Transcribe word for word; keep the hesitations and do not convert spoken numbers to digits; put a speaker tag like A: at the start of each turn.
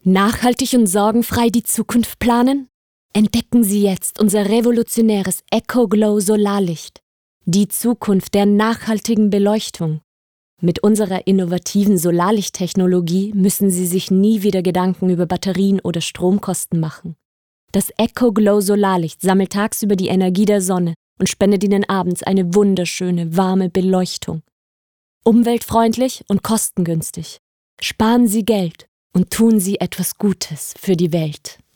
A: Nachhaltig und sorgenfrei die Zukunft planen? Entdecken Sie jetzt unser revolutionäres EcoGlow Solarlicht. Die Zukunft der nachhaltigen Beleuchtung. Mit unserer innovativen Solarlichttechnologie müssen Sie sich nie wieder Gedanken über Batterien oder Stromkosten machen. Das EcoGlow Solarlicht sammelt tagsüber die Energie der Sonne und spendet Ihnen abends eine wunderschöne, warme Beleuchtung. Umweltfreundlich und kostengünstig. Sparen Sie Geld und tun Sie etwas Gutes für die Welt.